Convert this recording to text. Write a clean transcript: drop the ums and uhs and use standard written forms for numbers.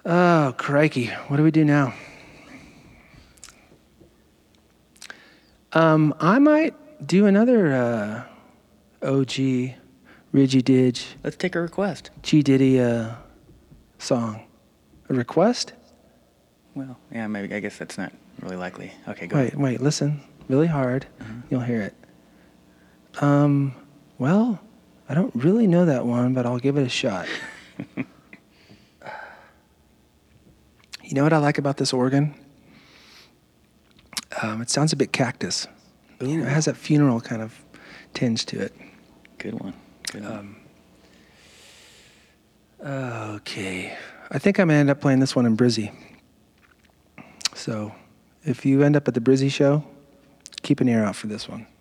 Oh, crikey. What do we do now? I might do another OG Ridgy Didge Let's take a request. G Diddy song. A request? Well, yeah, maybe. I guess that's not really likely. Okay, go ahead. Wait, listen really hard. You'll hear it. Well, I don't really know that one, but I'll give it a shot. You know what I like about this organ? It sounds a bit Cactus. You know, it has that funeral kind of tinge to it. Good one. Good one. Okay. I think I'm going to end up playing this one in Brizzy. So if you end up at the Brizzy show, keep an ear out for this one.